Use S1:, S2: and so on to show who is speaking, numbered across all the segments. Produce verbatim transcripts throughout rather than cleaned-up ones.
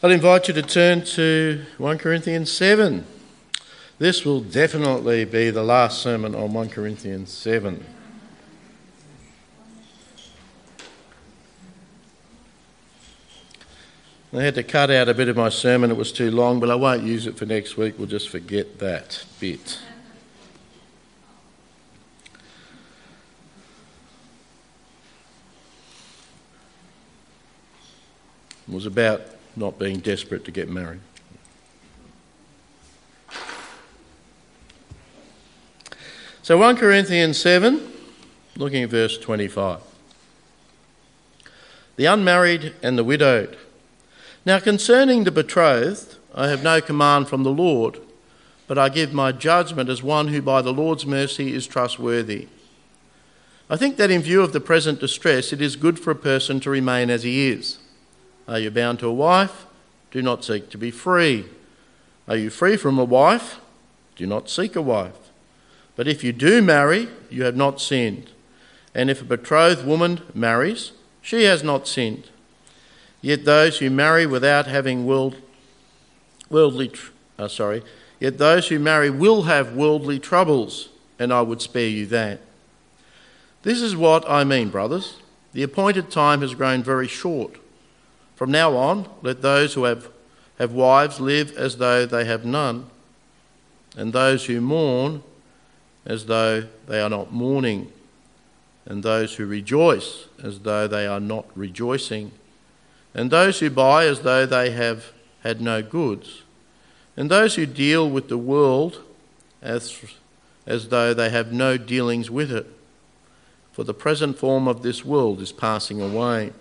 S1: I'd invite you to turn to First Corinthians seven. This will definitely be the last sermon on First Corinthians seven. I had to cut out a bit of my sermon, it was too long, but I won't use it for next week, we'll just forget that bit. It was about not being desperate to get married. So First Corinthians seven, looking at verse twenty-five. The unmarried and the widowed. Now concerning the betrothed, I have no command from the Lord, but I give my judgment as one who by the Lord's mercy is trustworthy. I think that in view of the present distress, it is good for a person to remain as he is. Are you bound to a wife? Do not seek to be free. Are you free from a wife? Do not seek a wife. But if you do marry, you have not sinned. And if a betrothed woman marries, she has not sinned. Yet those who marry without having world, worldly, uh, sorry, yet those who marry will have worldly troubles, and I would spare you that. This is what I mean, brothers. The appointed time has grown very short. From now on, let those who have, have wives live as though they have none, and those who mourn as though they are not mourning, and those who rejoice as though they are not rejoicing, and those who buy as though they have had no goods, and those who deal with the world as, as though they have no dealings with it. For the present form of this world is passing away.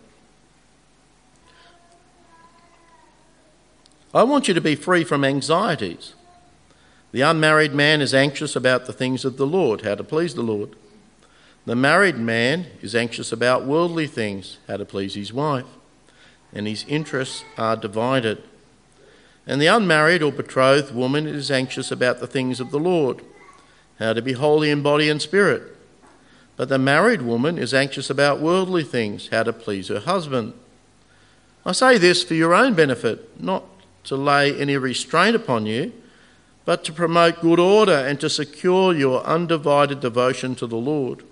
S1: I want you to be free from anxieties. The unmarried man is anxious about the things of the Lord, how to please the Lord. The married man is anxious about worldly things, how to please his wife. And his interests are divided. And the unmarried or betrothed woman is anxious about the things of the Lord, how to be holy in body and spirit. But the married woman is anxious about worldly things, how to please her husband. I say this for your own benefit, not to lay any restraint upon you, but to promote good order and to secure your undivided devotion to the Lord.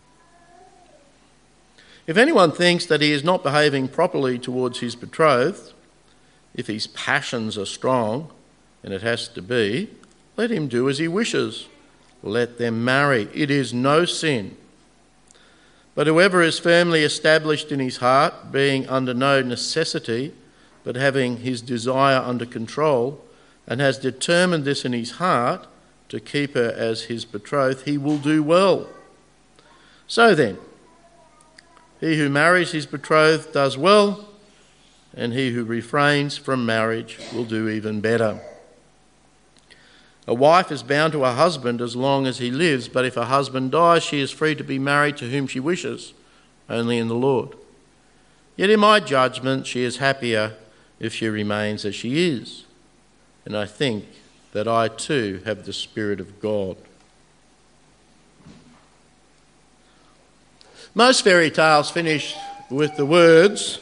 S1: If anyone thinks that he is not behaving properly towards his betrothed, if his passions are strong, and it has to be, let him do as he wishes. Let them marry. It is no sin. But whoever is firmly established in his heart, being under no necessity, but having his desire under control, and has determined this in his heart, to keep her as his betrothed, he will do well. So then, he who marries his betrothed does well, and he who refrains from marriage will do even better. A wife is bound to her husband as long as he lives, but if her husband dies, she is free to be married to whom she wishes, only in the Lord. Yet in my judgment, she is happier if she remains as she is. And I think that I too have the Spirit of God. Most fairy tales finish with the words,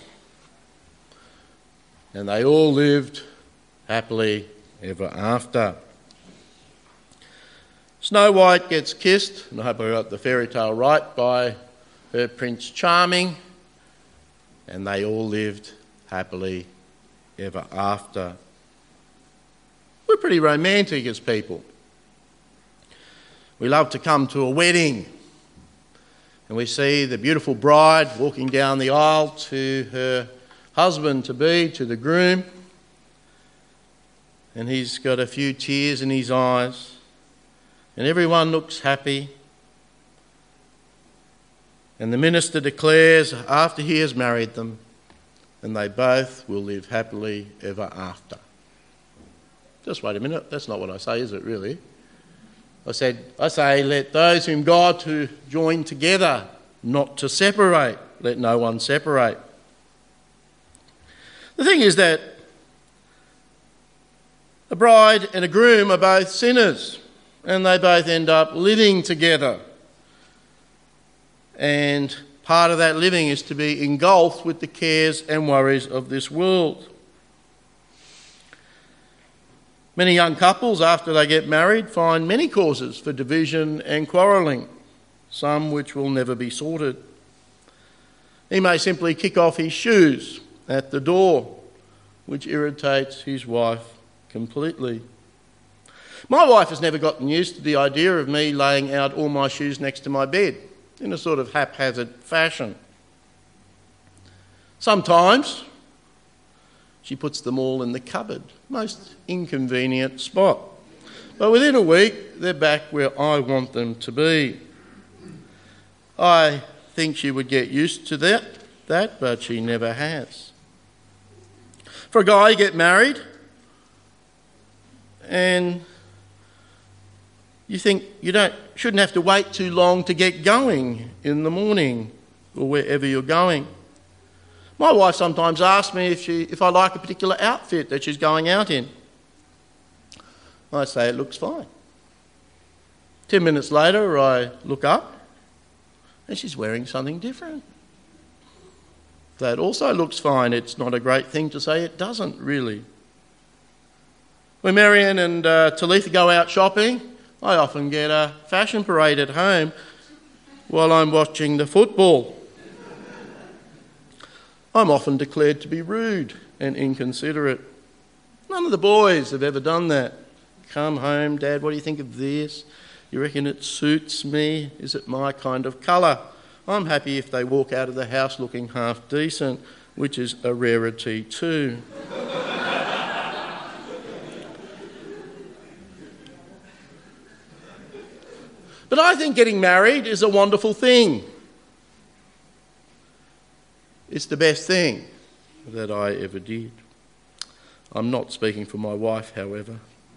S1: and they all lived happily ever after. Snow White gets kissed, and I hope I got the fairy tale right, by her Prince Charming, and they all lived happily ever after. We're pretty romantic as people. We love to come to a wedding and we see the beautiful bride walking down the aisle to her husband-to-be, to the groom, and he's got a few tears in his eyes, and everyone looks happy. And the minister declares after he has married them, and they both will live happily ever after. Just wait a minute, that's not what I say, is it really? I said, I say, let those whom God to join together, not to separate. Let no one separate. The thing is that a bride and a groom are both sinners, and they both end up living together. And part of that living is to be engulfed with the cares and worries of this world. Many young couples, after they get married, find many causes for division and quarrelling, some which will never be sorted. He may simply kick off his shoes at the door, which irritates his wife completely. My wife has never gotten used to the idea of me laying out all my shoes next to my bed in a sort of haphazard fashion. Sometimes she puts them all in the cupboard, most inconvenient spot. But within a week, they're back where I want them to be. I think she would get used to that, that, but she never has. For a guy, you get married and you think you don't shouldn't have to wait too long to get going in the morning or wherever you're going. My wife sometimes asks me if she if I like a particular outfit that she's going out in. I say it looks fine. Ten minutes later, I look up and she's wearing something different. That also looks fine. It's not a great thing to say it doesn't, really. When Marianne and uh, Talitha go out shopping, I often get a fashion parade at home while I'm watching the football. I'm often declared to be rude and inconsiderate. None of the boys have ever done that. Come home, Dad, what do you think of this? You reckon it suits me? Is it my kind of colour? I'm happy if they walk out of the house looking half decent, which is a rarity too. But I think getting married is a wonderful thing. It's the best thing that I ever did. I'm not speaking for my wife, however.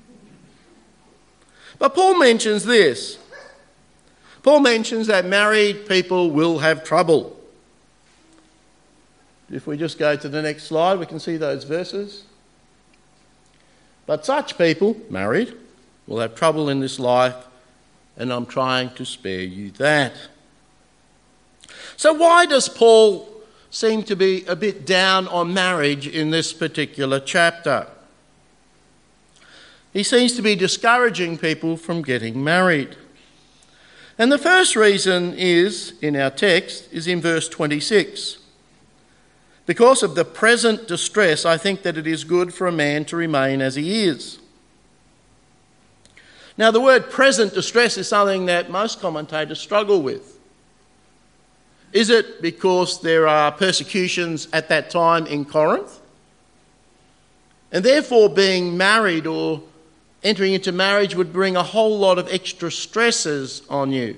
S1: But Paul mentions this. Paul mentions that married people will have trouble. If we just go to the next slide, we can see those verses. But such people, married, will have trouble in this life, and I'm trying to spare you that. So why does Paul seem to be a bit down on marriage in this particular chapter? He seems to be discouraging people from getting married. And the first reason is, in our text, is in verse twenty-six. Because of the present distress, I think that it is good for a man to remain as he is. Now, the word present distress is something that most commentators struggle with. Is it because there are persecutions at that time in Corinth? And therefore being married or entering into marriage would bring a whole lot of extra stresses on you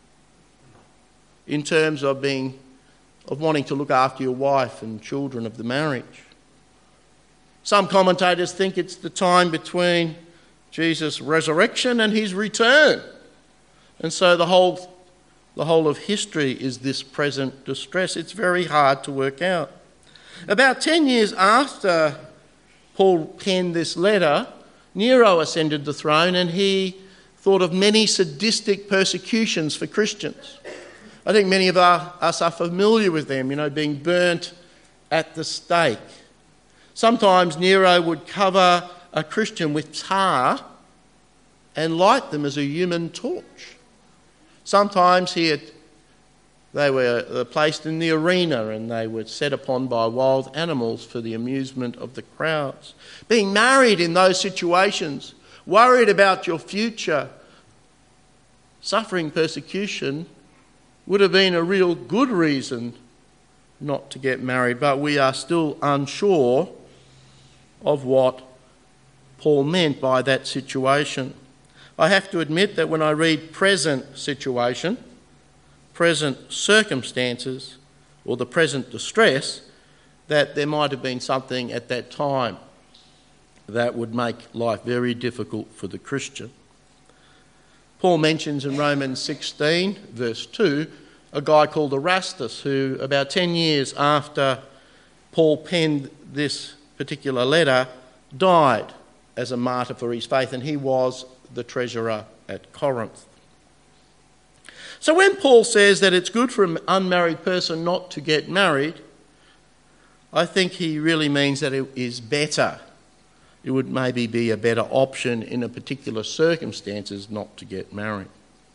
S1: in terms of being, of wanting to look after your wife and children of the marriage. Some commentators think it's the time between Jesus' resurrection and his return. And so the whole, the whole of history is this present distress. It's very hard to work out. About ten years after Paul penned this letter, Nero ascended the throne and he thought of many sadistic persecutions for Christians. I think many of us are familiar with them, you know, being burnt at the stake. Sometimes Nero would cover a Christian with tar and light them as a human torch. Sometimes he had, they were placed in the arena and they were set upon by wild animals for the amusement of the crowds. Being married in those situations, worried about your future, suffering persecution would have been a real good reason not to get married, but we are still unsure of what Paul meant by that situation. I have to admit that when I read present situation, present circumstances, or the present distress, that there might have been something at that time that would make life very difficult for the Christian. Paul mentions in Romans sixteen, verse two, a guy called Erastus who, about ten years after Paul penned this particular letter, died as a martyr for his faith, and he was the treasurer at Corinth. So when Paul says that it's good for an unmarried person not to get married, I think he really means that it is better it would maybe be a better option in a particular circumstances not to get married.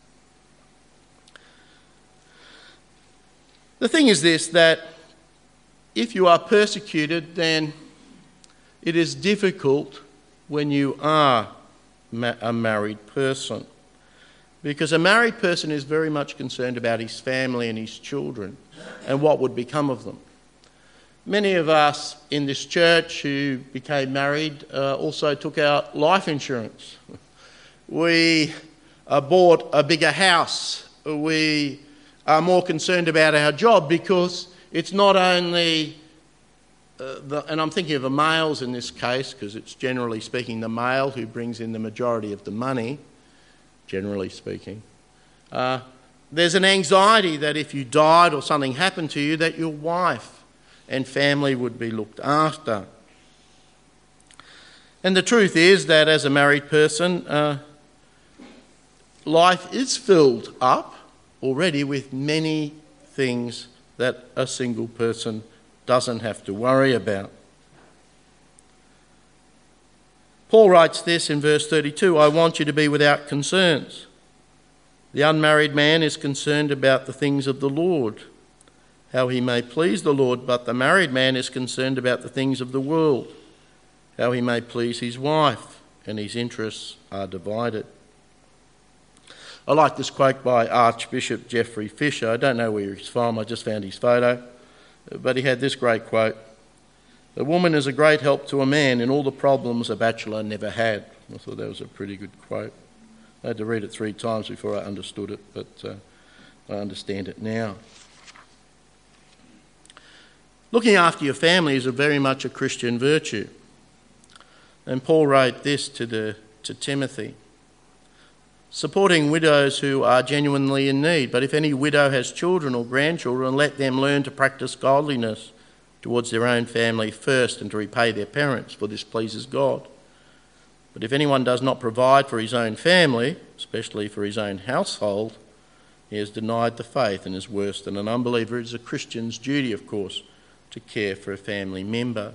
S1: The thing is this, that if you are persecuted, then it is difficult when you are ma- a married person. Because a married person is very much concerned about his family and his children and what would become of them. Many of us in this church who became married uh, also took out life insurance. We uh, bought a bigger house. We are more concerned about our job because it's not only, uh, the, and I'm thinking of the males in this case because it's generally speaking the male who brings in the majority of the money, generally speaking. Uh, there's an anxiety that if you died or something happened to you, that your wife and family would be looked after. And the truth is that as a married person, uh, life is filled up already with many things that a single person doesn't have to worry about. Paul writes this in verse thirty-two, I want you to be without concerns. The unmarried man is concerned about the things of the Lord, how he may please the Lord, but the married man is concerned about the things of the world, how he may please his wife, and his interests are divided. I like this quote by Archbishop Geoffrey Fisher. I don't know where he's from, I just found his photo, but he had this great quote. A woman is a great help to a man in all the problems a bachelor never had. I thought that was a pretty good quote. I had to read it three times before I understood it, but uh, I understand it now. Looking after your family is a very much a Christian virtue. And Paul wrote this to, the, to Timothy. Supporting widows who are genuinely in need. But if any widow has children or grandchildren, let them learn to practice godliness towards their own family first and to repay their parents, for this pleases God. But if anyone does not provide for his own family, especially for his own household, he has denied the faith and is worse than an unbeliever. It is a Christian's duty, of course, to care for a family member.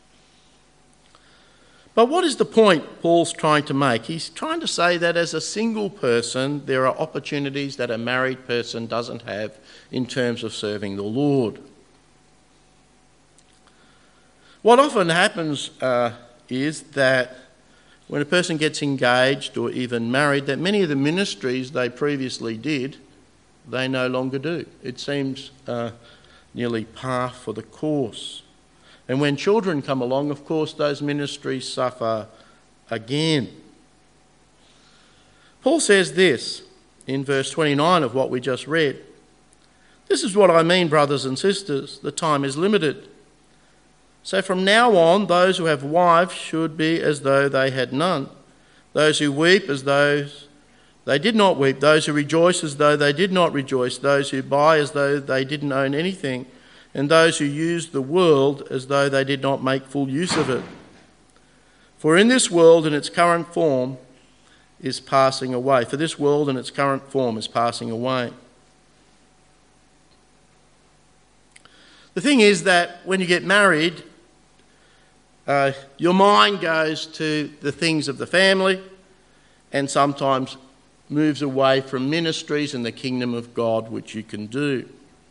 S1: But what is the point Paul's trying to make? He's trying to say that as a single person, there are opportunities that a married person doesn't have in terms of serving the Lord. What often happens uh, is that when a person gets engaged or even married, that many of the ministries they previously did, they no longer do. It seems uh, nearly par for the course. And when children come along, of course, those ministries suffer again. Paul says this in verse twenty-nine of what we just read. This is what I mean, brothers and sisters. The time is limited. So from now on, those who have wives should be as though they had none. Those who weep as though they did not weep. Those who rejoice as though they did not rejoice. Those who buy as though they didn't own anything. And those who use the world as though they did not make full use of it. For in this world in its current form is passing away. For this world in its current form is passing away. The thing is that when you get married, uh, your mind goes to the things of the family and sometimes moves away from ministries and the kingdom of God, which you can do.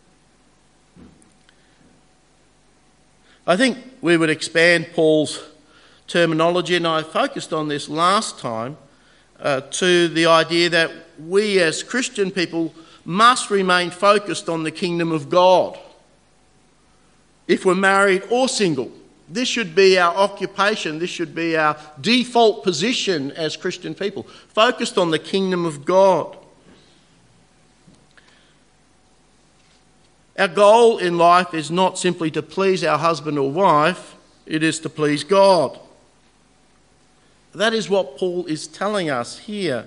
S1: I think we would expand Paul's terminology, and I focused on this last time, uh, to the idea that we as Christian people must remain focused on the kingdom of God. If we're married or single, this should be our occupation, this should be our default position as Christian people, focused on the kingdom of God. Our goal in life is not simply to please our husband or wife, it is to please God. That is what Paul is telling us here.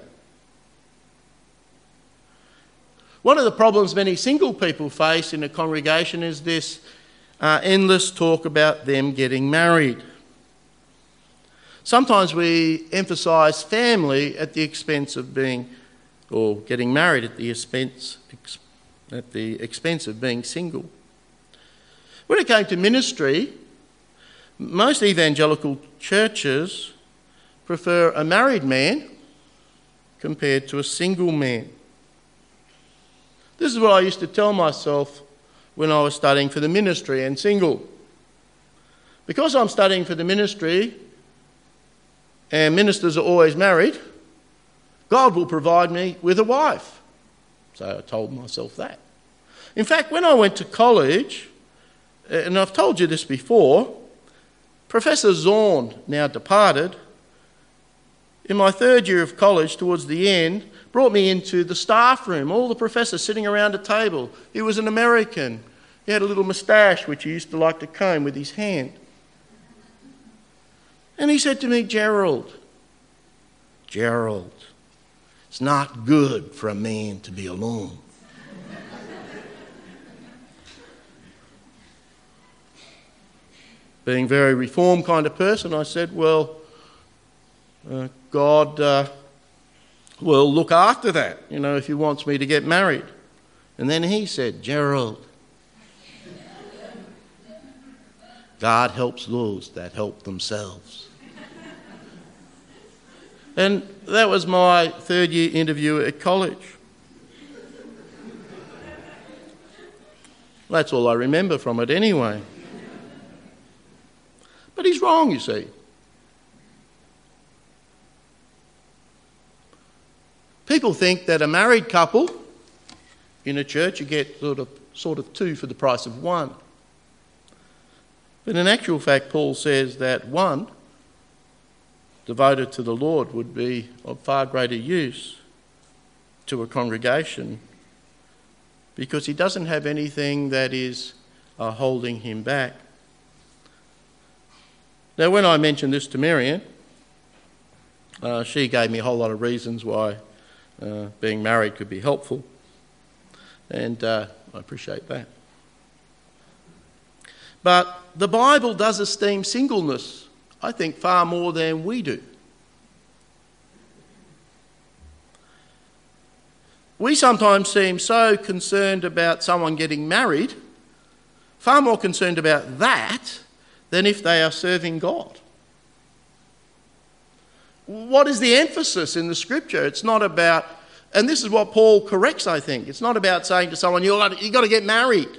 S1: One of the problems many single people face in a congregation is this uh, endless talk about them getting married. Sometimes we emphasise family at the expense of being, or getting married at the expense at the expense of being single. When it came to ministry, Most evangelical churches prefer a married man compared to a single man. This is what I used to tell myself when I was studying for the ministry and single. Because I'm studying for the ministry and ministers are always married, God will provide me with a wife. So I told myself that. In fact, when I went to college, and I've told you this before, Professor Zorn, now departed, in my third year of college, towards the end, brought me into the staff room, all the professors sitting around a table. He was an American. He had a little moustache which he used to like to comb with his hand. And he said to me, Gerald, Gerald, it's not good for a man to be alone. Being a very reformed kind of person, I said, well, uh, God uh, will look after that, you know, if he wants me to get married. And then he said, Gerald, God helps those that help themselves. And that was my third year interview at college. That's all I remember from it anyway. But he's wrong, you see. People think that a married couple in a church, you get sort of sort of two for the price of one. But in actual fact, Paul says that one devoted to the Lord would be of far greater use to a congregation because he doesn't have anything that is uh, holding him back. Now, when I mentioned this to Marianne, uh, she gave me a whole lot of reasons why uh, being married could be helpful, and uh, I appreciate that. But the Bible does esteem singleness, I think, far more than we do. We sometimes seem so concerned about someone getting married, far more concerned about that than if they are serving God. What is the emphasis in the scripture? It's not about, and this is what Paul corrects, I think, it's not about saying to someone, you've got, you've got to get married.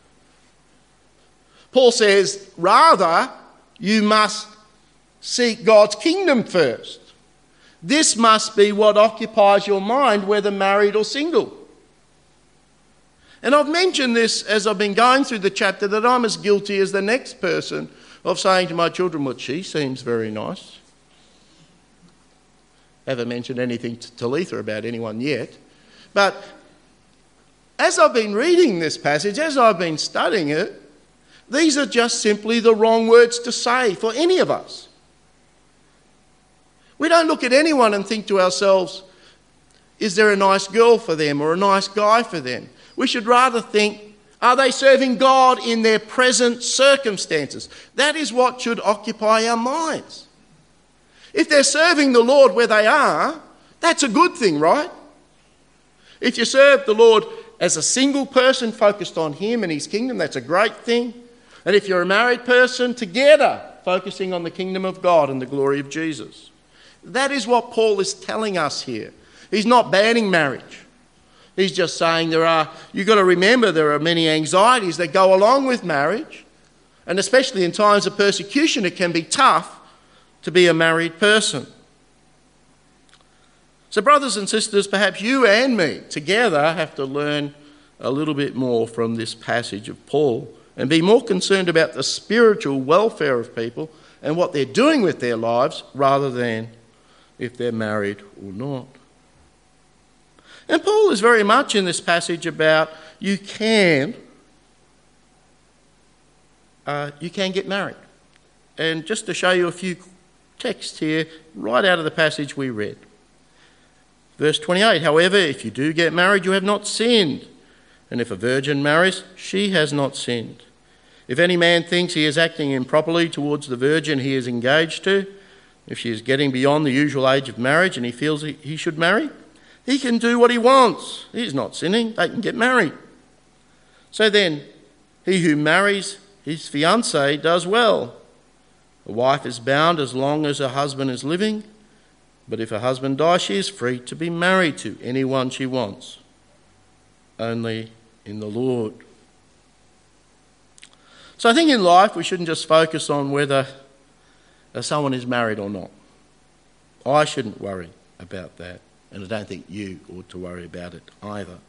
S1: Paul says, rather, you must seek God's kingdom first. This must be what occupies your mind, whether married or single. And I've mentioned this as I've been going through the chapter, that I'm as guilty as the next person of saying to my children, well, she seems very nice. Haven't mentioned anything to Talitha about anyone yet. But as I've been reading this passage, as I've been studying it, these are just simply the wrong words to say for any of us. We don't look at anyone and think to ourselves, is there a nice girl for them or a nice guy for them? We should rather think, are they serving God in their present circumstances? That is what should occupy our minds. If they're serving the Lord where they are, that's a good thing, right? If you serve the Lord as a single person focused on him and his kingdom, that's a great thing. And if you're a married person, together focusing on the kingdom of God and the glory of Jesus. That is what Paul is telling us here. He's not banning marriage. He's just saying there are, you've got to remember there are many anxieties that go along with marriage. And especially in times of persecution, it can be tough to be a married person. So brothers and sisters, perhaps you and me together have to learn a little bit more from this passage of Paul and be more concerned about the spiritual welfare of people and what they're doing with their lives rather than if they're married or not. And Paul is very much in this passage about you can, uh, you can get married. And just to show you a few texts here, right out of the passage we read. Verse twenty-eight, however, if you do get married, you have not sinned. And if a virgin marries, she has not sinned. If any man thinks he is acting improperly towards the virgin he is engaged to, if she is getting beyond the usual age of marriage and he feels he, he should marry, he can do what he wants. He's not sinning. They can get married. So then, he who marries his fiancée does well. A wife is bound as long as her husband is living, but if her husband dies, she is free to be married to anyone she wants, only in the Lord. So I think in life we shouldn't just focus on whether someone is married or not. I shouldn't worry about that, and I don't think you ought to worry about it either.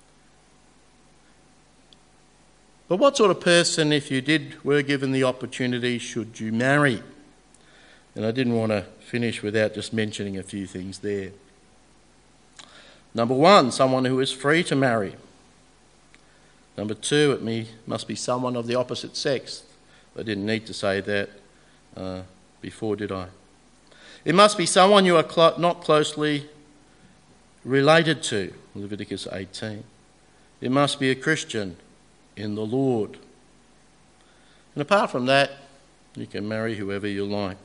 S1: But what sort of person, if you did were given the opportunity, should you marry? And I didn't want to finish without just mentioning a few things there. Number one, someone who is free to marry. Number two, it may, must be someone of the opposite sex. I didn't need to say that uh, before, did I? It must be someone you are cl- not closely related to, Leviticus eighteen. It must be a Christian in the Lord. And apart from that, you can marry whoever you like.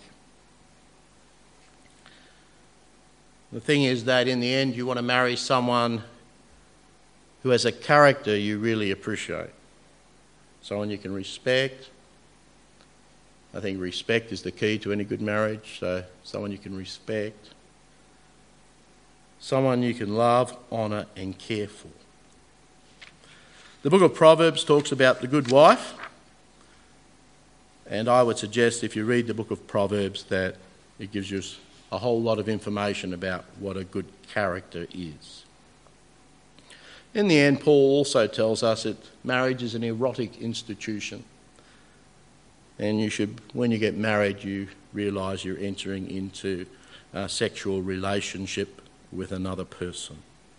S1: The thing is that in the end you want to marry someone who has a character you really appreciate. Someone you can respect. I think respect is the key to any good marriage, so someone you can respect. Someone you can love, honour and care for. The book of Proverbs talks about the good wife, and I would suggest if you read the book of Proverbs that it gives you a whole lot of information about what a good character is. In the end, Paul also tells us that marriage is an erotic institution, and you should, when you get married, you realise you're entering into a sexual relationship with another person.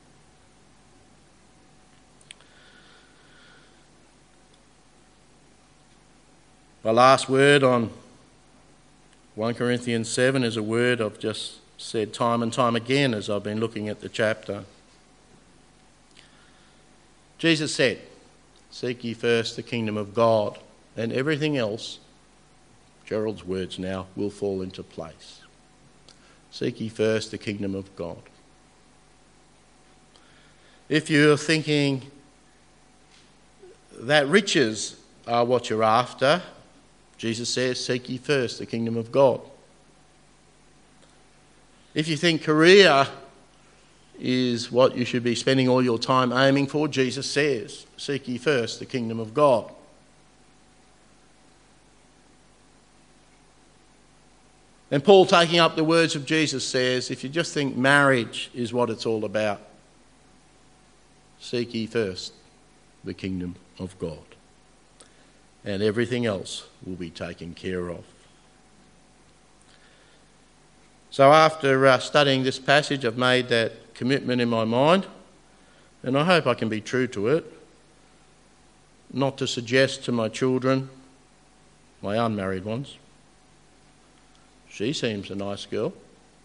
S1: My last word on First Corinthians seven is a word I've just said time and time again as I've been looking at the chapter. Jesus said, "Seek ye first the kingdom of God, and everything else," Gerald's words now, "will fall into place." Seek ye first the kingdom of God. If you're thinking that riches are what you're after, Jesus says, seek ye first the kingdom of God. If you think career is what you should be spending all your time aiming for, Jesus says, seek ye first the kingdom of God. And Paul, taking up the words of Jesus, says, if you just think marriage is what it's all about, seek ye first the kingdom of God, and everything else will be taken care of. So after uh, studying this passage, I've made that commitment in my mind, and I hope I can be true to it, not to suggest to my children, my unmarried ones, she seems a nice girl.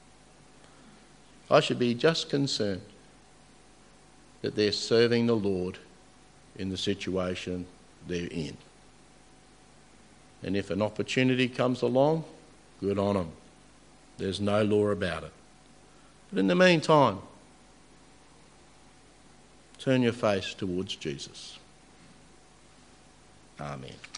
S1: I should be just concerned that they're serving the Lord in the situation they're in. And if an opportunity comes along, good on them. There's no law about it. But in the meantime, turn your face towards Jesus. Amen.